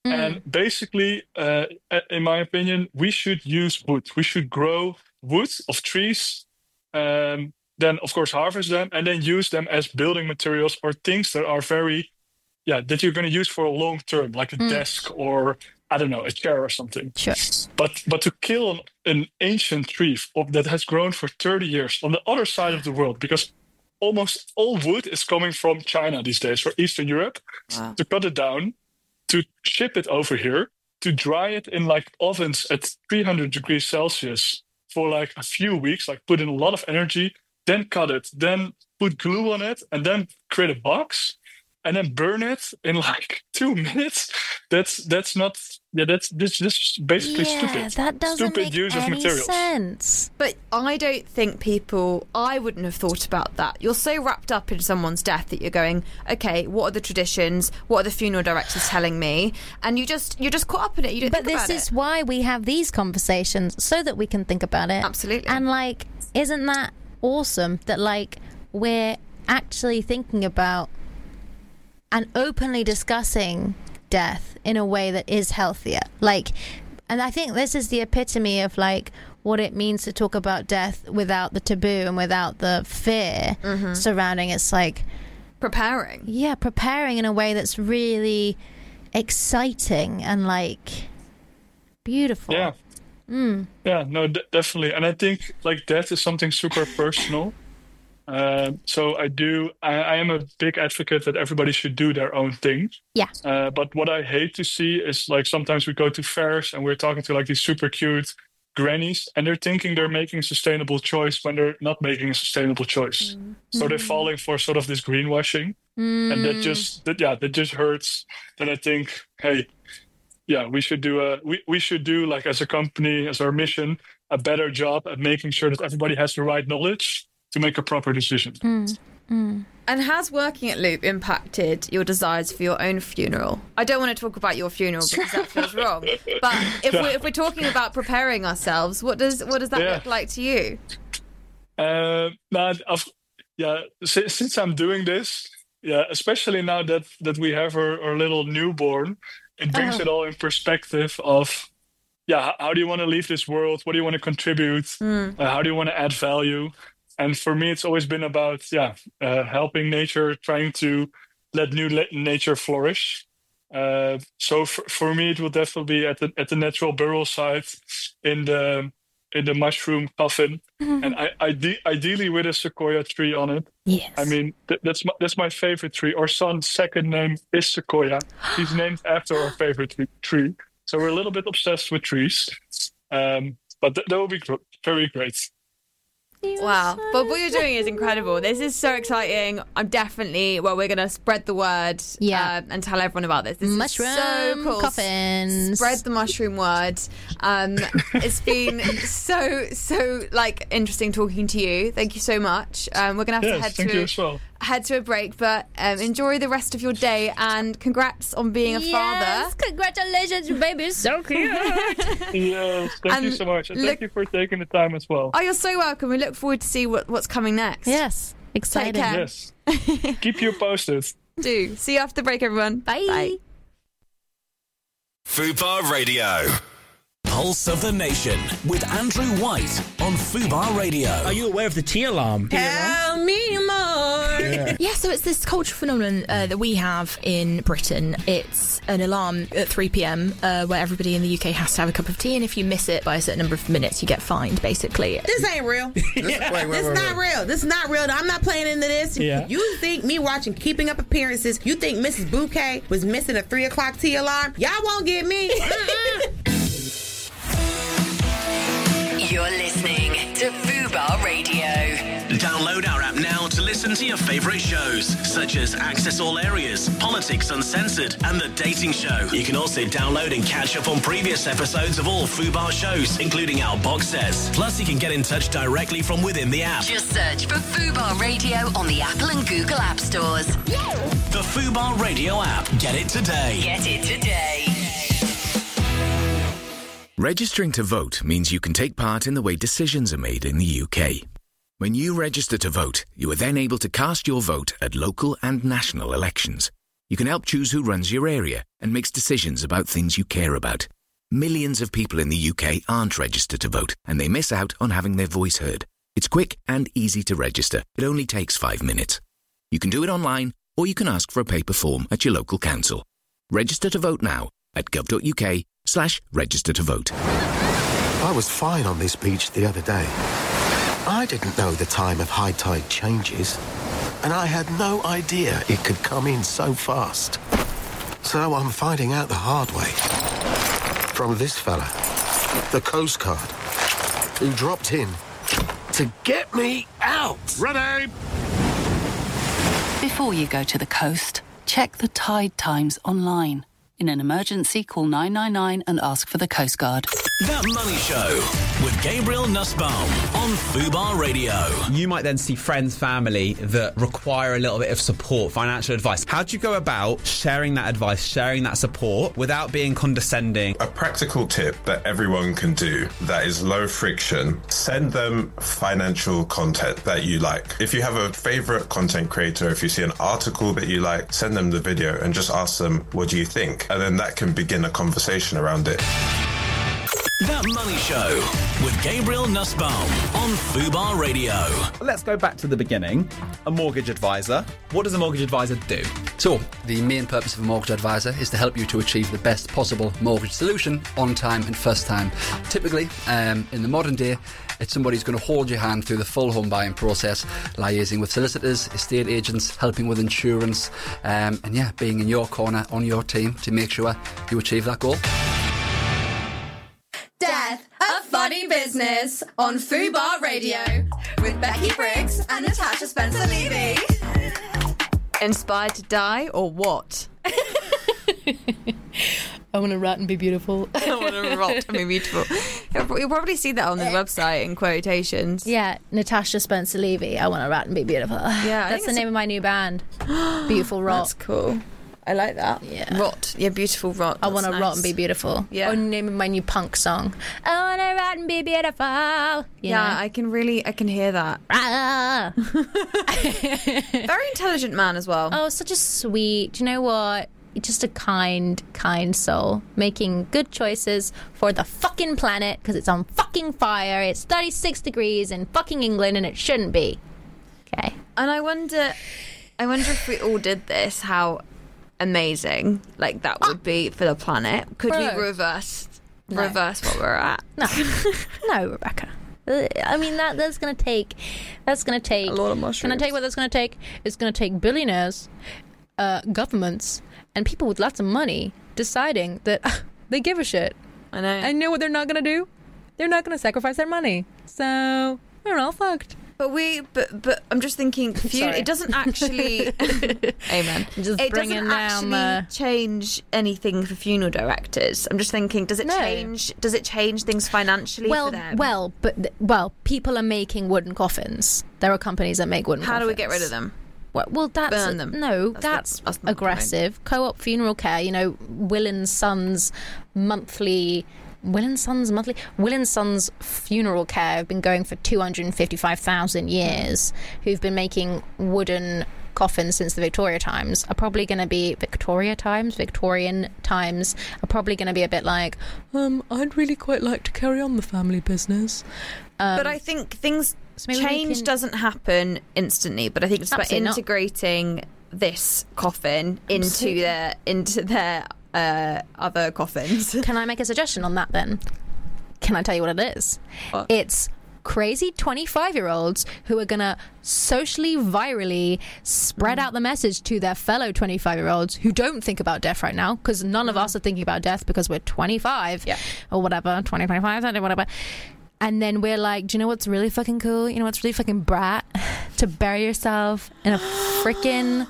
Mm. And basically, uh, in my opinion, we should use wood. We should grow wood of trees, um, then of course harvest them, and then use them as building materials or things that are very, yeah, that you're going to use for a long term, like a mm. desk or I don't know, a chair or something. Sure. But but to kill an, an ancient tree that has grown for thirty years on the other side of the world, because almost all wood is coming from China these days, or Eastern Europe, wow. to cut it down, to ship it over here, to dry it in like ovens at three hundred degrees Celsius for like a few weeks, like put in a lot of energy, then cut it, then put glue on it, and then create a box, and then burn it in like two minutes. That's that's not yeah. That's this this is basically yeah, stupid. That doesn't stupid make use any of materials. sense. But I don't think people. I wouldn't have thought about that. You're so wrapped up in someone's death that you're going, okay, what are the traditions? What are the funeral directors telling me? And you just you're just caught up in it. You don't. But think this about is it. why we have these conversations, so that we can think about it. Absolutely. And like, isn't that awesome that like we're actually thinking about and openly discussing death in a way that is healthier? Like, and I think this is the epitome of like what it means to talk about death without the taboo and without the fear mm-hmm. surrounding it. It's like preparing. Yeah, preparing in a way that's really exciting and like beautiful. Yeah. Mm. Yeah, no, d- definitely. And I think like death is something super personal. Uh, so I do. I, I am a big advocate that everybody should do their own thing. Yeah. Uh, but what I hate to see is like sometimes we go to fairs and we're talking to like these super cute grannies, and they're thinking they're making a sustainable choice when they're not making a sustainable choice. Mm. So they're falling for sort of this greenwashing, mm. and that just that yeah that just hurts. Then I think, hey, yeah, we should do a we we should do like as a company, as our mission, a better job at making sure that everybody has the right knowledge to make a proper decision. Mm, mm. And has working at Loop impacted your desires for your own funeral? I don't want to talk about your funeral because that feels wrong. But if, yeah. we're, if we're talking about preparing ourselves, what does what does that yeah. look like to you? Uh, now, I've, yeah, since, since I'm doing this, yeah, especially now that, that we have our, our little newborn, it brings oh. it all in perspective of, yeah, how do you want to leave this world? What do you want to contribute? Mm. Uh, how do you want to add value? And for me, it's always been about, yeah, uh, helping nature, trying to let new le- nature flourish. Uh, so for, for me, it will definitely be at the at the natural burial site in the in the mushroom coffin, mm-hmm. and I, ide- ideally with a sequoia tree on it. Yes, I mean th- that's my, that's my favorite tree. Our son's second name is Sequoia. He's named after our favorite tree. So we're a little bit obsessed with trees, um, but th- that will be gr- very great. Wow, but what you're doing is incredible. This is so exciting. I'm definitely, well, we're going to spread the word yeah. uh, and tell everyone about this. This mushroom is so cool. coffins. Spread the mushroom word. Um, it's been so, so, like, interesting talking to you. Thank you so much. Um, we're going to have yes, to head thank to you as well. head to a break, but um, enjoy the rest of your day and congrats on being a yes, father. Congratulations, baby. So cute. Yes, thank and you so much. And look, thank you for taking the time as well. Oh, you're so welcome. We look forward to see what, what's coming next. Yes, exciting. Take care. Yes. Keep you posted. Do. See you after the break, everyone. Bye. Bye. Fubar Radio. Pulse of the Nation with Andrew White on Fubar Radio. Are you aware of the tea alarm? Tell me more. Yeah. yeah, so it's this cultural phenomenon uh, that we have in Britain. It's an alarm at three p.m. Uh, where everybody in the U K has to have a cup of tea, and if you miss it by a certain number of minutes, you get fined, basically. This ain't real. This, wait, wait, this wait, not wait. real. This is not real. I'm not playing into this. Yeah. You think me watching Keeping Up Appearances, you think Missus Bouquet was missing a three o'clock tea alarm? Y'all won't get me. You're listening to Fubar Radio. Download our app now to listen to your favourite shows, such as Access All Areas, Politics Uncensored, and The Dating Show. You can also download and catch up on previous episodes of all Fubar shows, including our box sets. Plus, you can get in touch directly from within the app. Just search for Fubar Radio on the Apple and Google App Stores. The Fubar Radio app. Get it today. Get it today. Registering to vote means you can take part in the way decisions are made in the U K. When you register to vote, you are then able to cast your vote at local and national elections. You can help choose who runs your area and makes decisions about things you care about. Millions of people in the U K aren't registered to vote, and they miss out on having their voice heard. It's quick and easy to register. It only takes five minutes. You can do it online, or you can ask for a paper form at your local council. Register to vote now at gov.uk slash register to vote. I was fine on this beach the other day. I didn't know the time of high tide changes, and I had no idea it could come in so fast. So I'm finding out the hard way. From this fella, the Coast Guard, who dropped in to get me out. Ready? Before you go to the coast, check the tide times online. In an emergency, call nine nine nine and ask for the Coast Guard. That Money Show with Gabriel Nussbaum on Fubar Radio. You might then see friends, family that require a little bit of support, financial advice. How do you go about sharing that advice, sharing that support without being condescending? A practical tip that everyone can do that is low friction, send them financial content that you like. If you have a favorite content creator, if you see an article that you like, send them the video and just ask them, what do you think? And then that can begin a conversation around it. That Money Show with Gabriel Nussbaum on Fubar Radio. Let's go back to the beginning. A mortgage advisor. What does a mortgage advisor do? So, the main purpose of a mortgage advisor is to help you to achieve the best possible mortgage solution on time and first time. Typically, um, in the modern day, it's somebody who's going to hold your hand through the full home buying process, liaising with solicitors, estate agents, helping with insurance, um, and yeah, being in your corner, on your team to make sure you achieve that goal. Death, a Funny Business on Fubar Radio with Becky Briggs and Natasha Spencer-Levy. Inspired to die or what? I want to rot and be beautiful. I want to rot and be beautiful. You'll probably see that on the website in quotations. Yeah, Natasha Spencer-Levy. I want to rot and be beautiful. Yeah, that's the name a... of my new band. Beautiful Rot. That's cool. I like that. Yeah. Rot. Yeah, beautiful rot. I want to nice. rot and be beautiful. Yeah. Or name of my new punk song. I want to rot and be beautiful. You yeah, know? I can really, I can hear that. Ah. Very intelligent man as well. Oh, such a sweet. Do you know what? Just a kind, kind soul. Making good choices for the fucking planet because it's on fucking fire. It's thirty-six degrees in fucking England and it shouldn't be. Okay. And I wonder, I wonder if we all did this, how amazing like that would be for the planet. Could Bro. we reverse no. reverse what we're at? No, no, Rebecca. I mean that that's gonna take that's gonna take a lot of mushrooms. Can I tell you what that's gonna take? It's gonna take billionaires, uh, governments, and people with lots of money deciding that uh, they give a shit. I know. I know what they're not gonna do. They're not gonna sacrifice their money. So we're all fucked. But we, but but I'm just thinking, fun- it doesn't actually. Amen. Just it bringing doesn't actually down the... change anything for funeral directors. I'm just thinking, does it No. change? Does it change things financially Well, for them? well, but th- well, people are making wooden coffins. There are companies that make wooden. How coffins. do we get rid of them? Well, well that's Burn them. no, That's that's, the- that's not the aggressive. Co-op funeral care. You know, Will and Sons monthly. Will and Sons monthly. Will and Sons funeral care have been going for two hundred fifty-five thousand years. Who've been making wooden coffins since the Victoria times are probably going to be Victoria times, Victorian times are probably going to be a bit like, um, I'd really quite like to carry on the family business. Um, but I think things so maybe we change can- doesn't happen instantly. But I think it's about Absolutely not. integrating this coffin into Absolutely. their into their uh, other coffins. Can I make a suggestion on that then? Can I tell you what it is? What? It's crazy twenty-five-year-olds who are going to socially, virally spread out the message to their fellow twenty-five-year-olds who don't think about death right now, because none of us are thinking about death because we're twenty-five Yeah. or whatever, twenty, twenty-five, thirty, whatever. And then we're like, do you know what's really fucking cool? You know what's really fucking brat? To bury yourself in a freaking...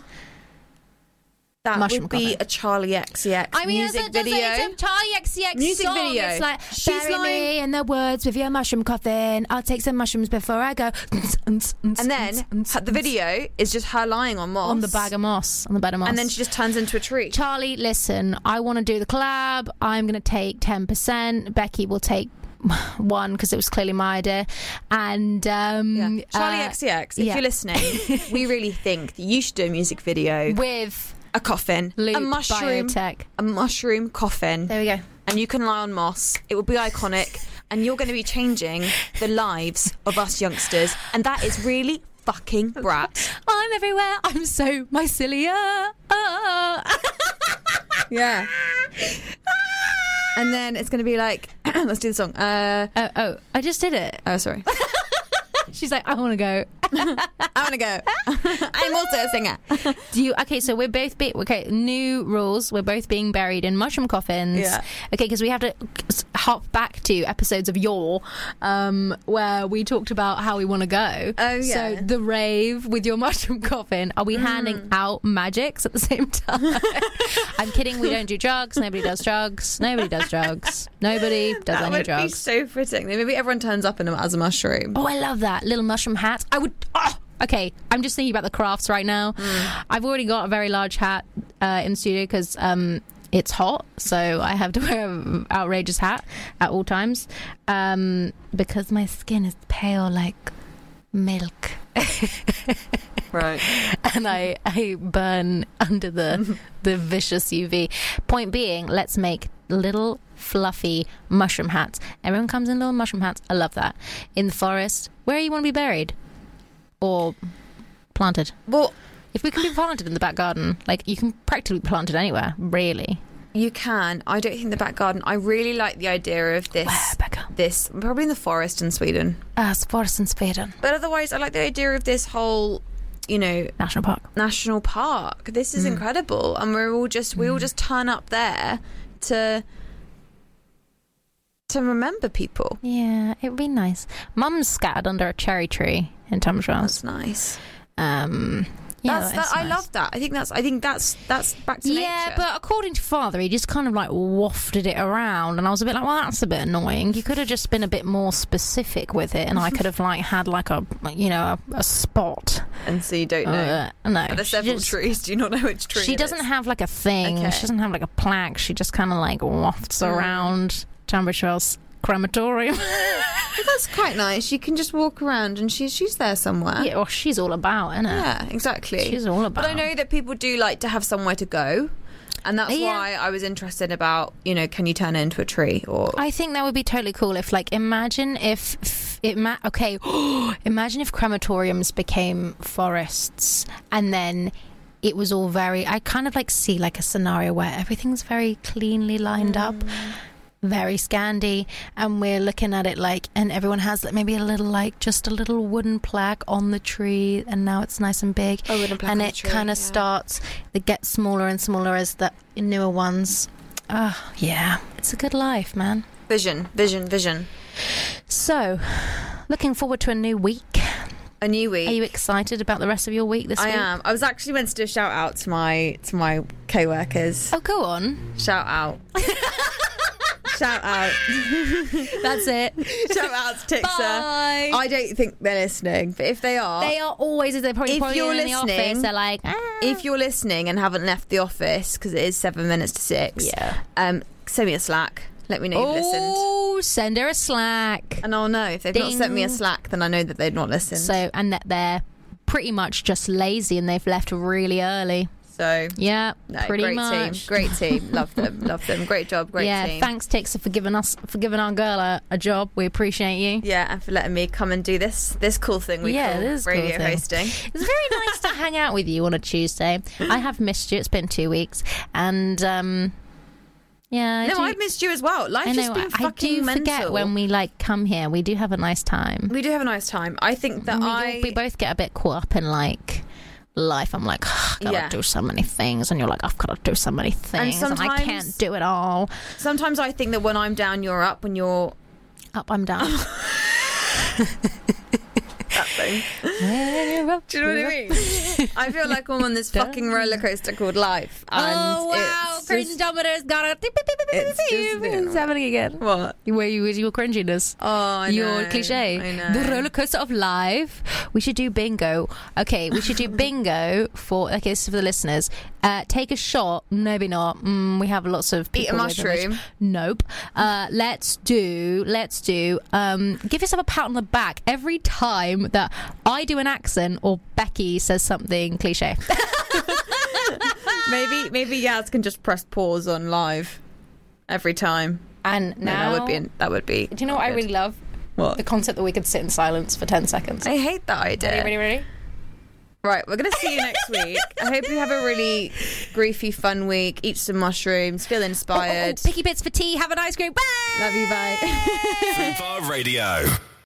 That mushroom would be coffin. a Charlie X C X I mean, music it's a, video. It's a Charlie X C X Music song. video. It's like, She's bury lying- me in the woods with your mushroom coffin. I'll take some mushrooms before I go. And then the video is just her lying on moss. on the bag of moss, on the bed of moss. And then she just turns into a tree. Charlie, listen, I want to do the collab. I'm going to take ten percent. Becky will take one because it was clearly my idea. And um, Yeah. Charlie uh, X C X, if yeah. you're listening, we really think that you should do a music video with a coffin, Loop a mushroom, Biotech. a mushroom coffin. There we go. And you can lie on moss. It will be iconic, and you're going to be changing the lives of us youngsters, and that is really fucking brat. I'm everywhere. I'm so mycelia. Oh. Yeah. And then it's going to be like, let's do the song. Uh, oh, oh, I just did it. Oh, sorry. She's like, I want to go. I want to go. I'm also a singer. Do you? Okay, so we're both be, okay. New rules. We're both being buried in mushroom coffins. Yeah. Okay, because we have to hop back to episodes of Yore, um, where we talked about how we want to go. Oh yeah. So the rave with your mushroom coffin. Are we mm. handing out magics at the same time? I'm kidding. We don't do drugs. Nobody does drugs. Nobody does drugs. Nobody does that any would drugs. Be so fitting. Maybe everyone turns up in a, as a mushroom. Oh, I love that little mushroom hat. I would. Oh, okay, I'm just thinking about the crafts right now. Mm. I've already got a very large hat uh, in the studio because um, it's hot, so I have to wear an outrageous hat at all times um, because my skin is pale like milk. Right. And I, I burn under the the vicious U V. Point being, let's make little fluffy mushroom hats. Everyone comes in little mushroom hats. I love that. In the forest, where you want to be buried or planted. Well, if we can be planted in the back garden, like you can practically be planted anywhere, really. You can. I don't think the back garden. I really like the idea of this. Where, Becca? This probably in the forest in Sweden. Ah, uh, forest in Sweden. But otherwise, I like the idea of this whole, you know, national park. National park. This is mm. incredible, and we're all just we mm. all just turn up there to to remember people. Yeah, it would be nice. Mum's scattered under a cherry tree in Tunbridge Wells. That's nice. Um. Yeah, that's, that's that, nice. I love that. I think that's. I think that's that's back to yeah, nature. But according to Father, he just kind of like wafted it around, and I was a bit like, well, that's a bit annoying. You could have just been a bit more specific with it, and I could have like had like a, you know, a, a spot. And so you don't know. Uh, no, are there several just, trees? Do you not know which tree? She it doesn't is? have like a thing. Okay. She doesn't have like a plaque. She just kind of like wafts mm. around Tunbridge Wells crematorium. Well, that's quite nice. You can just walk around and she's she's there somewhere. Yeah, well, she's all about, isn't it? Yeah, exactly. She's all about. But I know that people do like to have somewhere to go, and that's yeah. why I was interested about, you know, can you turn it into a tree? Or I think that would be totally cool if, like, imagine if, if it ma- okay, imagine if crematoriums became forests, and then it was all very. I kind of like see like a scenario where everything's very cleanly lined mm. up. Very Scandi, and we're looking at it like, and everyone has like maybe a little like just a little wooden plaque on the tree, and now it's nice and big, a wooden plaque and on it the tree, kind of yeah. starts, it gets smaller and smaller as the newer ones. Oh yeah, it's a good life, man. Vision, vision, vision. So, looking forward to a new week. A new week. Are you excited about the rest of your week this I week? I am. I was actually meant to do a shout out to my to my co-workers. Oh, go on. Shout out. Shout out. That's it. Shout out to Tixa. Bye. I don't think they're listening, but if they are, they are always. They're probably, if probably you're in listening, the office. They're like, ah. If you're listening and haven't left the office because it is seven minutes to six, yeah. Um, send me a Slack. Let me know you've oh, listened. Oh, send her a Slack. And I'll know if they've Ding. not sent me a Slack, then I know that they've not listened. So, and that they're pretty much just lazy and they've left really early. So yeah, no, pretty great much. team, great team, love them, love them, great job, great yeah, team. Yeah, thanks Tixa for giving us for giving our girl a, a job. We appreciate you. Yeah, and for letting me come and do this this cool thing we yeah, call this radio cool hosting. It's very nice to hang out with you on a Tuesday. I have missed you. It's been two weeks, and um, yeah, I no, do, I've missed you as well. Life's I know, just been I fucking do mental. forget when we like come here. We do have a nice time. We do have a nice time. I think that we, I we both get a bit caught up in like. Life, I'm like, oh, I've got to yeah. do so many things, and you're like, I've got to do so many things, and, and I can't do it all. Sometimes I think that when I'm down, you're up. When you're up, I'm down. That thing. Do you know what I mean? I feel like I'm on this fucking roller coaster called life. And oh wow! Cringe Dominator's got a. It's It's happening again. What? Where you with your cringiness? Oh, I know. Your cliche. I know. The roller coaster of life. We should do bingo. Okay, we should do bingo for. Okay, this is for the listeners. Uh, take a shot. Maybe not. Mm, we have lots of people. Eat a mushroom. Nope. Uh, let's do. Let's do. Um, give yourself a pat on the back every time that I do an accent or Becky says something cliche. maybe maybe Yaz can just press pause on live every time. And No, now that would be that would be. Do you know what I really love? What? The concept that we could sit in silence for ten seconds. I hate that idea. Ready, ready, ready? Right, we're going to see you next week. I hope you have a really griefy, fun week. Eat some mushrooms. Feel inspired. Oh, oh, picky bits for tea. Have an ice cream. Bye! Love you, bye. Fubar Radio.